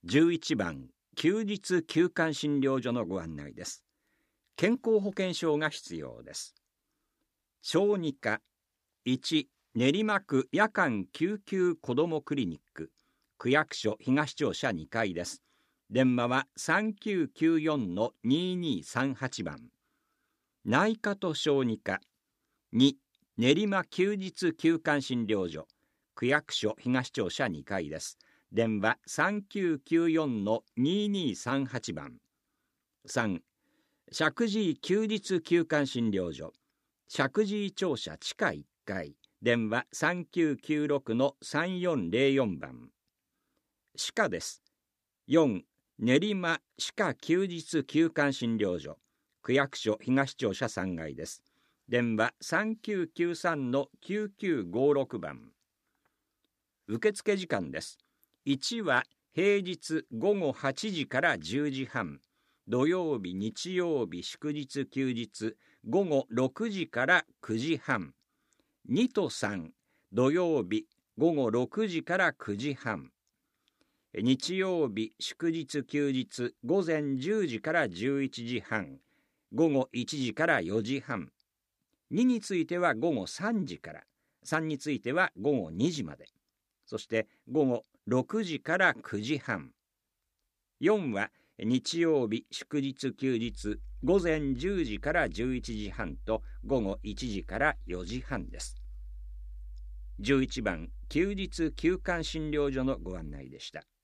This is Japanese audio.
11番休日休館診療所のご案内です。健康保険証が必要です。小児科1、練馬区夜間救急子どもクリニック、区役所東庁舎2階です。電話は 3994-2238 番。内科と小児科2、練馬休日休館診療所、区役所東庁舎2階です。電話 3994-2238 番。3、石神井休日休館診療所、石神井庁舎地下1階、電話 3996-3404 番。歯科です。4、練馬歯科休日休館診療所、区役所東庁舎3階です。電話 3993-9956 番。受付時間です。1は平日午後8時から10時半、土曜日、日曜日、祝日、休日、午後6時から9時半。2と3、土曜日、午後6時から9時半。日曜日、祝日、休日、午前10時から11時半、午後1時から4時半。2については午後3時から、3については午後2時まで。そして午後6時から9時半。4は日曜日、祝日、休日、午前10時から11時半と午後1時から4時半です。11番休日休館診療所のご案内でした。